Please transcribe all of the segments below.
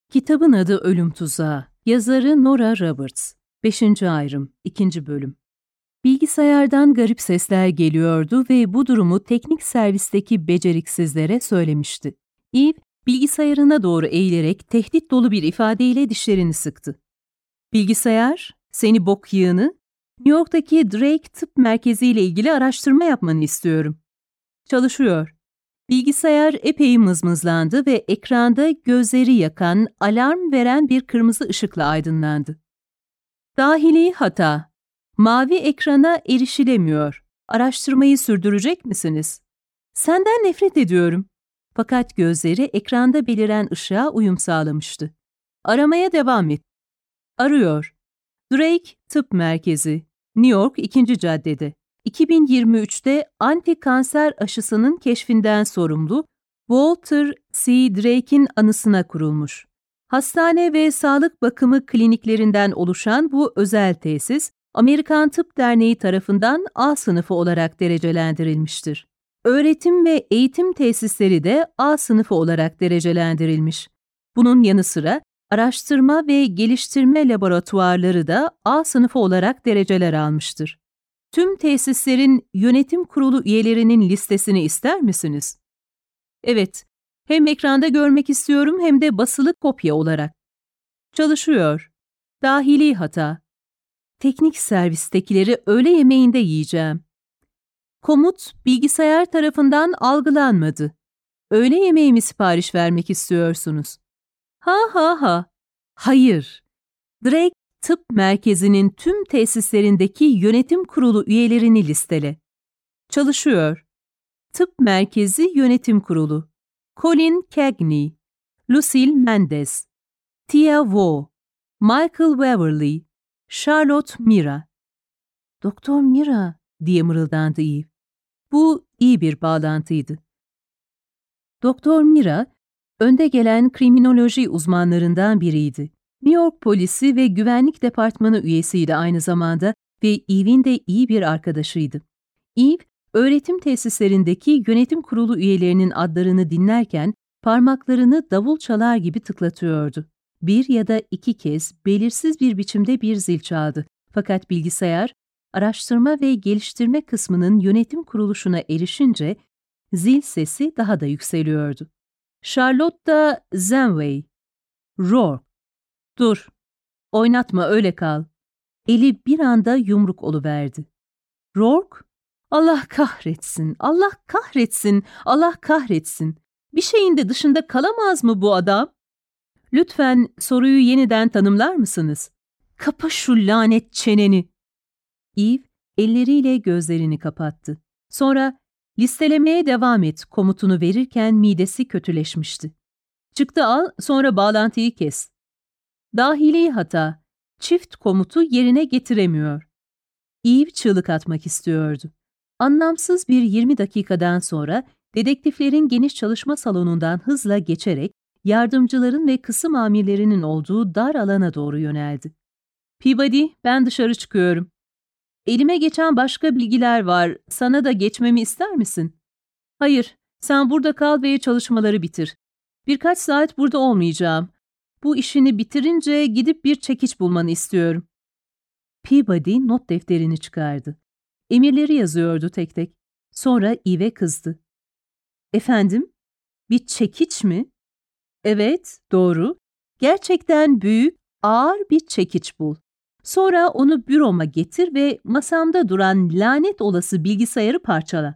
Kitabın adı Ölüm Tuzağı. Yazarı Nora Roberts. 5. Ayrım 2. Bölüm. Bilgisayardan garip sesler geliyordu ve bu durumu teknik servisteki beceriksizlere söylemişti. Eve, bilgisayarına doğru eğilerek tehdit dolu bir ifadeyle dişlerini sıktı. "Bilgisayar, seni bok yığını, New York'taki Drake Tıp Merkezi ile ilgili araştırma yapmanı istiyorum." "Çalışıyor." Bilgisayar epey mızmızlandı ve ekranda gözleri yakan, alarm veren bir kırmızı ışıkla aydınlandı. "Dahili hata. Mavi ekrana erişilemiyor. Araştırmayı sürdürecek misiniz?" "Senden nefret ediyorum." Fakat gözleri ekranda beliren ışığa uyum sağlamıştı. "Aramaya devam et." "Arıyor. Drake Tıp Merkezi, New York 2. Caddede. 2023'te anti-kanser aşısının keşfinden sorumlu Walter C. Drake'in anısına kurulmuş. Hastane ve sağlık bakımı kliniklerinden oluşan bu özel tesis, Amerikan Tıp Derneği tarafından A sınıfı olarak derecelendirilmiştir. Öğretim ve eğitim tesisleri de A sınıfı olarak derecelendirilmiş. Bunun yanı sıra araştırma ve geliştirme laboratuvarları da A sınıfı olarak dereceler almıştır. Tüm tesislerin yönetim kurulu üyelerinin listesini ister misiniz? Evet, hem ekranda görmek istiyorum hem de basılı kopya olarak. Çalışıyor. Dahili hata. Teknik servistekileri öğle yemeğinde yiyeceğim. Komut bilgisayar tarafından algılanmadı. Öğle yemeği mi sipariş vermek istiyorsunuz? Ha ha ha. Hayır. Drake Tıp Merkezi'nin tüm tesislerindeki yönetim kurulu üyelerini listele. Çalışıyor. Tıp Merkezi Yönetim Kurulu. Colin Cagney, Lucille Mendez, Tia Wu, Michael Waverly, Charlotte Mira. "Doktor Mira," diye mırıldandı Eve. Bu iyi bir bağlantıydı. Doktor Mira, önde gelen kriminoloji uzmanlarından biriydi. New York polisi ve güvenlik departmanı üyesiydi aynı zamanda ve Eve'in de iyi bir arkadaşıydı. Eve, öğretim tesislerindeki yönetim kurulu üyelerinin adlarını dinlerken parmaklarını davul çalar gibi tıklatıyordu. Bir ya da iki kez belirsiz bir biçimde bir zil çaldı. Fakat bilgisayar, araştırma ve geliştirme kısmının yönetim kuruluşuna erişince zil sesi daha da yükseliyordu. Charlotte Zenway, Rourke. "Dur, oynatma, öyle kal." Eli bir anda yumruk oluverdi. "Rourke? Allah kahretsin, Allah kahretsin, Allah kahretsin. Bir şeyin de dışında kalamaz mı bu adam?" "Lütfen soruyu yeniden tanımlar mısınız?" "Kapa şu lanet çeneni." Eve elleriyle gözlerini kapattı. Sonra "listelemeye devam et" komutunu verirken midesi kötüleşmişti. "Çıktı al, sonra bağlantıyı kes." Dahili hata. Çift komutu yerine getiremiyor. Eve çığlık atmak istiyordu. Anlamsız bir 20 dakikadan sonra dedektiflerin geniş çalışma salonundan hızla geçerek yardımcıların ve kısım amirlerinin olduğu dar alana doğru yöneldi. "Peabody, ben dışarı çıkıyorum. Elime geçen başka bilgiler var. Sana da geçmemi ister misin?" "Hayır, sen burada kal ve çalışmaları bitir. Birkaç saat burada olmayacağım. Bu işini bitirince gidip bir çekiç bulmanı istiyorum." Peabody not defterini çıkardı. Emirleri yazıyordu tek tek. Sonra Eve kızdı. "Efendim? Bir çekiç mi?" "Evet, doğru. Gerçekten büyük, ağır bir çekiç bul. Sonra onu büroma getir ve masamda duran lanet olası bilgisayarı parçala."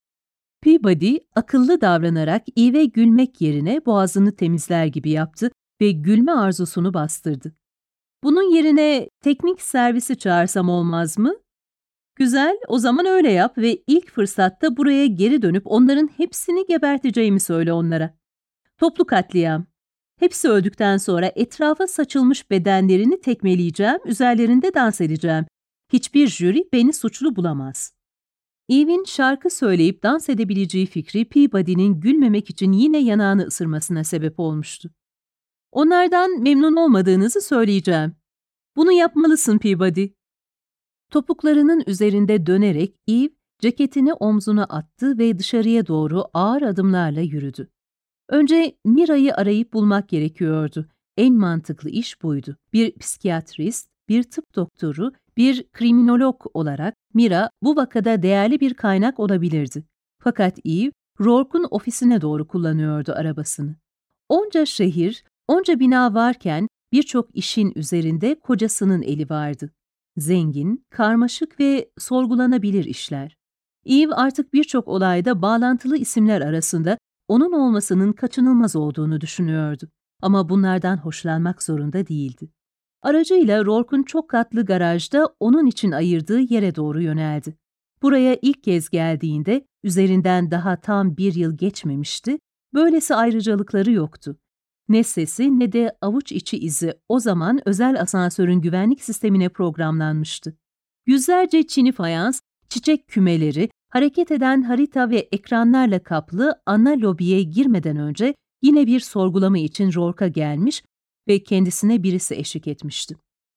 Peabody akıllı davranarak Eve gülmek yerine boğazını temizler gibi yaptı ve gülme arzusunu bastırdı. "Bunun yerine teknik servisi çağırsam olmaz mı?" "Güzel, o zaman öyle yap ve ilk fırsatta buraya geri dönüp onların hepsini geberteceğimi söyle onlara. Toplu katliam. Hepsi öldükten sonra etrafa saçılmış bedenlerini tekmeleyeceğim, üzerlerinde dans edeceğim. Hiçbir jüri beni suçlu bulamaz." Eve'in şarkı söyleyip dans edebileceği fikri Peabody'nin gülmemek için yine yanağını ısırmasına sebep olmuştu. "Onlardan memnun olmadığınızı söyleyeceğim. Bunu yapmalısın Peabody." Topuklarının üzerinde dönerek Eve ceketini omzuna attı ve dışarıya doğru ağır adımlarla yürüdü. Önce Mira'yı arayıp bulmak gerekiyordu. en mantıklı iş buydu. Bir psikiyatrist, bir tıp doktoru, bir kriminolog olarak Mira bu vakada değerli bir kaynak olabilirdi. Fakat Eve, Rourke'un ofisine doğru kullanıyordu arabasını. Onca şehir, onca bina varken birçok işin üzerinde kocasının eli vardı. Zengin, karmaşık ve sorgulanabilir işler. Eve artık birçok olayda bağlantılı isimler arasında onun olmasının kaçınılmaz olduğunu düşünüyordu. Ama bunlardan hoşlanmak zorunda değildi. Aracıyla Rourke'un çok katlı garajda onun için ayırdığı yere doğru yöneldi. Buraya ilk kez geldiğinde üzerinden daha tam 1 yıl geçmemişti, böylesi ayrıcalıkları yoktu. Ne sesi ne de avuç içi izi o zaman özel asansörün güvenlik sistemine programlanmıştı. Yüzlerce çini fayans, çiçek kümeleri, hareket eden harita ve ekranlarla kaplı ana lobiye girmeden önce yine bir sorgulama için Rourke'a gelmiş ve kendisine birisi eşlik etmişti.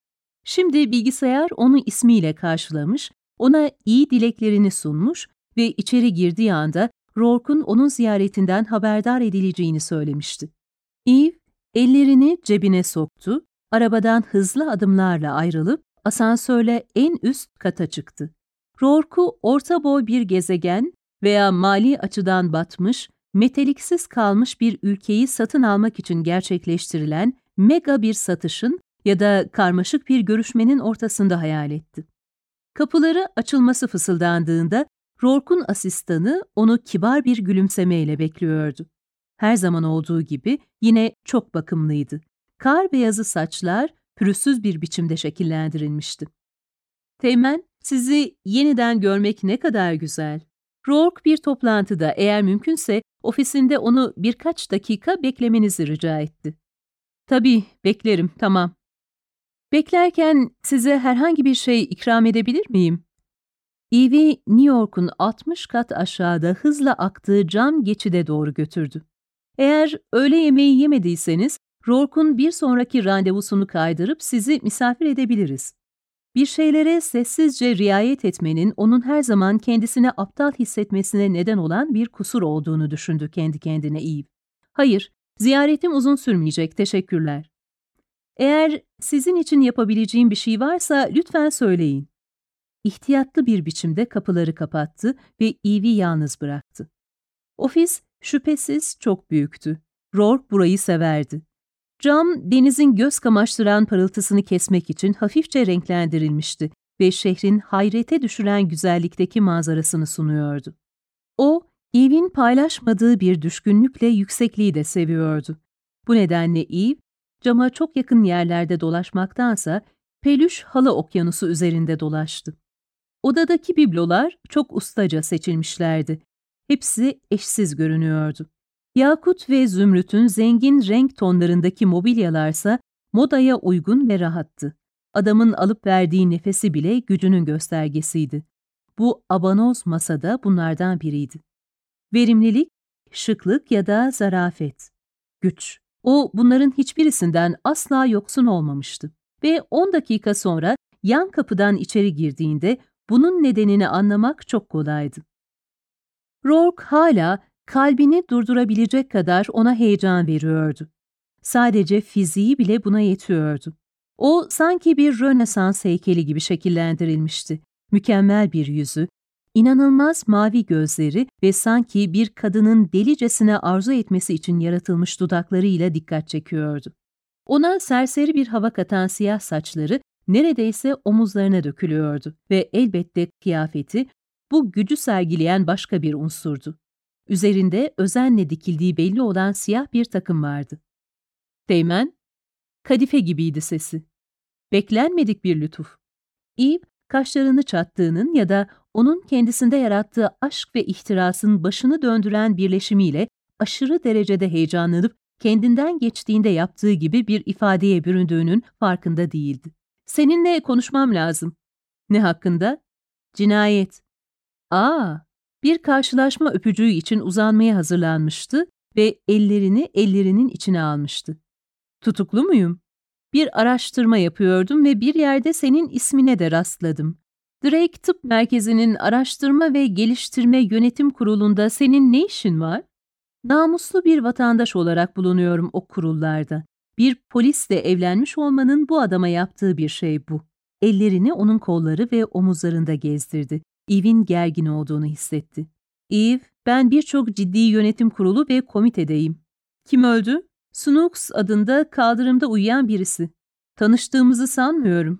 Şimdi bilgisayar onu ismiyle karşılamış, ona iyi dileklerini sunmuş ve içeri girdiği anda Rourke'un onun ziyaretinden haberdar edileceğini söylemişti. Eve ellerini cebine soktu, arabadan hızlı adımlarla ayrılıp asansörle en üst kata çıktı. Rourke'u orta boy bir gezegen veya mali açıdan batmış, meteliksiz kalmış bir ülkeyi satın almak için gerçekleştirilen mega bir satışın ya da karmaşık bir görüşmenin ortasında hayal etti. Kapıları açılması fısıldandığında Rourke'un asistanı onu kibar bir gülümsemeyle bekliyordu. Her zaman olduğu gibi yine çok bakımlıydı. Kar beyazı saçlar pürüzsüz bir biçimde şekillendirilmişti. "Teğmen, sizi yeniden görmek ne kadar güzel." Rourke bir toplantıda eğer mümkünse ofisinde onu birkaç dakika beklemenizi rica etti. "Tabii, beklerim, tamam." "Beklerken size herhangi bir şey ikram edebilir miyim?" Eve'i New York'un 60 kat aşağıda hızla aktığı cam geçide doğru götürdü. Eğer öğle yemeği yemediyseniz, Rourke'un bir sonraki randevusunu kaydırıp sizi misafir edebiliriz. Bir şeylere sessizce riayet etmenin onun her zaman kendisine aptal hissetmesine neden olan bir kusur olduğunu düşündü kendi kendine Eve. "Hayır, ziyaretim uzun sürmeyecek, teşekkürler." "Eğer sizin için yapabileceğim bir şey varsa lütfen söyleyin." İhtiyatlı bir biçimde kapıları kapattı ve Eve'i yalnız bıraktı. Ofis şüphesiz çok büyüktü. Rourke burayı severdi. Cam, denizin göz kamaştıran parıltısını kesmek için hafifçe renklendirilmişti ve şehrin hayrete düşüren güzellikteki manzarasını sunuyordu. O, Eve'in paylaşmadığı bir düşkünlükle yüksekliği de seviyordu. Bu nedenle Eve, cama çok yakın yerlerde dolaşmaktansa pelüş halı okyanusu üzerinde dolaştı. Odadaki biblolar çok ustaca seçilmişlerdi. Hepsi eşsiz görünüyordu. Yakut ve zümrütün zengin renk tonlarındaki mobilyalarsa modaya uygun ve rahattı. Adamın alıp verdiği nefesi bile gücünün göstergesiydi. Bu abanoz masada bunlardan biriydi. Verimlilik, şıklık ya da zarafet. Güç. O bunların hiçbirisinden asla yoksun olmamıştı. Ve 10 dakika sonra yan kapıdan içeri girdiğinde bunun nedenini anlamak çok kolaydı. Rourke hala kalbini durdurabilecek kadar ona heyecan veriyordu. Sadece fiziği bile buna yetiyordu. O sanki bir Rönesans heykeli gibi şekillendirilmişti. Mükemmel bir yüzü, inanılmaz mavi gözleri ve sanki bir kadının delicesine arzu etmesi için yaratılmış dudaklarıyla dikkat çekiyordu. Ona serseri bir hava katan siyah saçları neredeyse omuzlarına dökülüyordu ve elbette kıyafeti bu gücü sergileyen başka bir unsurdu. Üzerinde özenle dikildiği belli olan siyah bir takım vardı. "Teğmen," kadife gibiydi sesi. Beklenmedik bir lütuf. Eve, kaşlarını çattığının ya da onun kendisinde yarattığı aşk ve ihtirasın başını döndüren birleşimiyle aşırı derecede heyecanlanıp kendinden geçtiğinde yaptığı gibi bir ifadeye büründüğünün farkında değildi. "Seninle konuşmam lazım." "Ne hakkında?" "Cinayet." Bir karşılaşma öpücüğü için uzanmaya hazırlanmıştı ve ellerini ellerinin içine almıştı. "Tutuklu muyum?" "Bir araştırma yapıyordum ve bir yerde senin ismine de rastladım. Drake Tıp Merkezi'nin Araştırma ve Geliştirme Yönetim Kurulu'nda senin ne işin var?" "Namuslu bir vatandaş olarak bulunuyorum o kurullarda. Bir polisle evlenmiş olmanın bu adama yaptığı bir şey bu. Ellerini onun kolları ve omuzlarında gezdirdi. Eve'in gergin olduğunu hissetti. Eve, ben birçok ciddi yönetim kurulu ve komitedeyim. Kim öldü? Snooks adında kaldırımda uyuyan birisi. Tanıştığımızı sanmıyorum.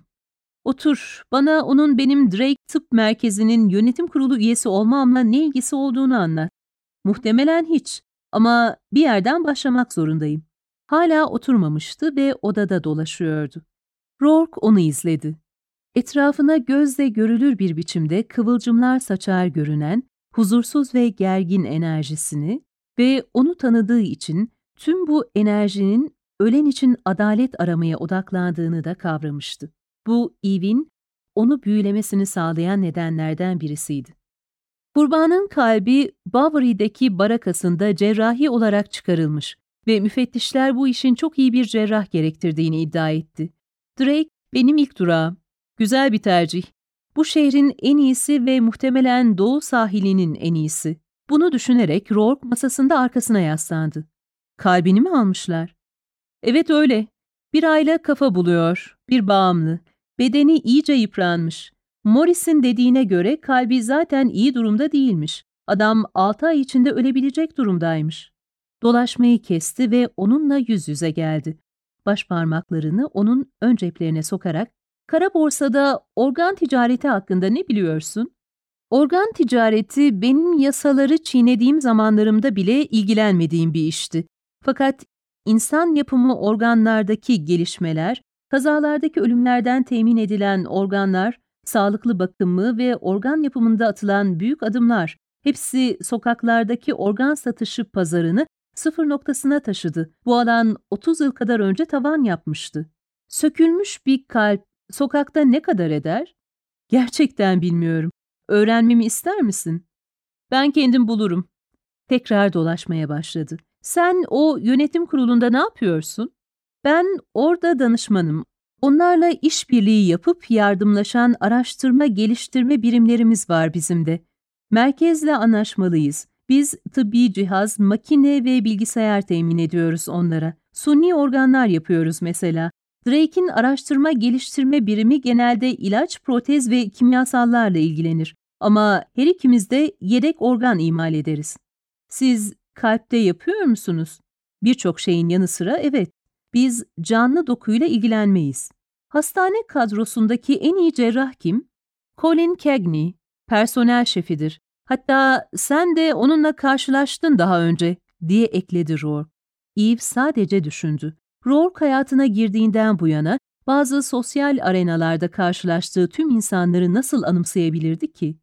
Otur, bana onun benim Drake Tıp Merkezi'nin yönetim kurulu üyesi olmamla ne ilgisi olduğunu anlat. Muhtemelen hiç ama bir yerden başlamak zorundayım. Hala oturmamıştı ve odada dolaşıyordu. Rourke onu izledi. Etrafına gözle görülür bir biçimde kıvılcımlar saçar görünen, huzursuz ve gergin enerjisini ve onu tanıdığı için tüm bu enerjinin ölen için adalet aramaya odaklandığını da kavramıştı. Bu, Eve'in onu büyülemesini sağlayan nedenlerden birisiydi. Kurbanın kalbi Bowery'deki barakasında cerrahi olarak çıkarılmış ve müfettişler bu işin çok iyi bir cerrah gerektirdiğini iddia etti. Drake, benim ilk durağım. Güzel bir tercih. Bu şehrin en iyisi ve muhtemelen doğu sahilinin en iyisi. Bunu düşünerek Rourke masasında arkasına yaslandı. Kalbini mi almışlar? Evet öyle. Bir ayla kafa buluyor, bir bağımlı. Bedeni iyice yıpranmış. Morris'in dediğine göre kalbi zaten iyi durumda değilmiş. Adam 6 ay içinde ölebilecek durumdaymış. Dolaşmayı kesti ve onunla yüz yüze geldi. Başparmaklarını onun ön ceplerine sokarak, "Kara borsada organ ticareti hakkında ne biliyorsun?" Organ ticareti benim yasaları çiğnediğim zamanlarımda bile ilgilenmediğim bir işti. Fakat insan yapımı organlardaki gelişmeler, kazalardaki ölümlerden temin edilen organlar, sağlıklı bakımı ve organ yapımında atılan büyük adımlar, hepsi sokaklardaki organ satışı pazarını sıfır noktasına taşıdı. Bu alan 30 yıl kadar önce tavan yapmıştı. Sökülmüş bir kalp sokakta ne kadar eder? Gerçekten bilmiyorum. Öğrenmemi ister misin? Ben kendim bulurum. Tekrar dolaşmaya başladı. Sen o yönetim kurulunda ne yapıyorsun? Ben orada danışmanım. Onlarla işbirliği yapıp yardımlaşan araştırma geliştirme birimlerimiz var bizim de. Merkezle anlaşmalıyız. Biz tıbbi cihaz, makine ve bilgisayar temin ediyoruz onlara. Suni organlar yapıyoruz mesela. Drake'in araştırma geliştirme birimi genelde ilaç, protez ve kimyasallarla ilgilenir. Ama her ikimiz de yedek organ imal ederiz. Siz kalpte yapıyor musunuz? Birçok şeyin yanı sıra evet. Biz canlı dokuyla ilgilenmeyiz. Hastane kadrosundaki en iyi cerrah kim? Colin Cagney, personel şefidir. Hatta sen de onunla karşılaştın daha önce, diye ekledi Rourke. Eve sadece düşündü. Rourke hayatına girdiğinden bu yana bazı sosyal arenalarda karşılaştığı tüm insanları nasıl anımsayabilirdi ki?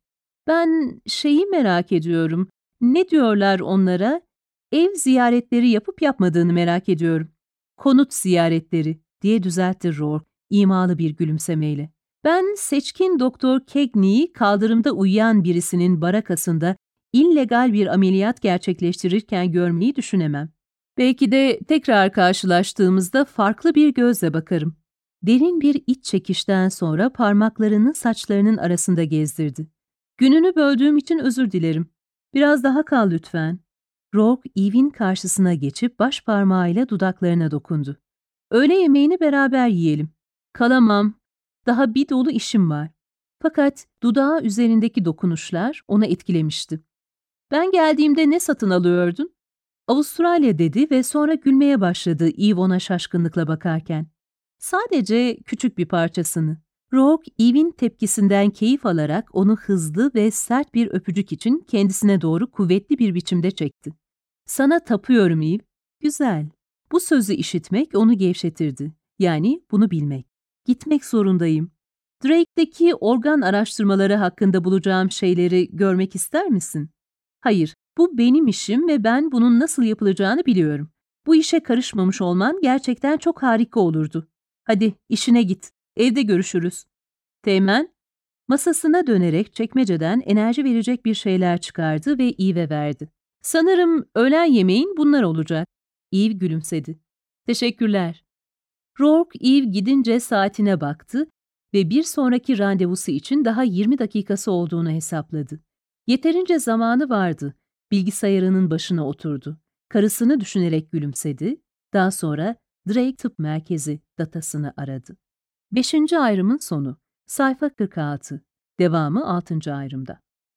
Ben şeyi merak ediyorum. Ne diyorlar onlara? Ev ziyaretleri yapıp yapmadığını merak ediyorum. Konut ziyaretleri, diye düzeltti Rourke, imalı bir gülümsemeyle. Ben seçkin Doktor Cagney'i kaldırımda uyuyan birisinin barakasında illegal bir ameliyat gerçekleştirirken görmeyi düşünemem. Belki de tekrar karşılaştığımızda farklı bir gözle bakarım. Derin bir iç çekişten sonra parmaklarını saçlarının arasında gezdirdi. Gününü böldüğüm için özür dilerim. Biraz daha kal lütfen. Rourke, Eve'in karşısına geçip baş parmağıyla dudaklarına dokundu. Öğle yemeğini beraber yiyelim. Kalamam. Daha bir dolu işim var. Fakat dudağı üzerindeki dokunuşlar onu etkilemişti. Ben geldiğimde ne satın alıyordun? Avustralya dedi ve sonra gülmeye başladı Eve ona şaşkınlıkla bakarken. Sadece küçük bir parçasını. Rourke, Eve'in tepkisinden keyif alarak onu hızlı ve sert bir öpücük için kendisine doğru kuvvetli bir biçimde çekti. Sana tapıyorum Eve. Güzel. Bu sözü işitmek onu gevşetirdi. Yani bunu bilmek. Gitmek zorundayım. Drake'deki organ araştırmaları hakkında bulacağım şeyleri görmek ister misin? Hayır, bu benim işim ve ben bunun nasıl yapılacağını biliyorum. Bu işe karışmamış olman gerçekten çok harika olurdu. Hadi işine git. Evde görüşürüz. Teğmen, masasına dönerek çekmeceden enerji verecek bir şeyler çıkardı ve Eve'e verdi. Sanırım öğlen yemeğin bunlar olacak. Eve gülümsedi. Teşekkürler. Rourke, Eve gidince saatine baktı ve bir sonraki randevusu için daha 20 dakikası olduğunu hesapladı. Yeterince zamanı vardı. Bilgisayarının başına oturdu. Karısını düşünerek gülümsedi. Daha sonra Drake Tıp Merkezi datasını aradı. 5. ayrımın sonu. Sayfa 46. Devamı 6. ayrımda.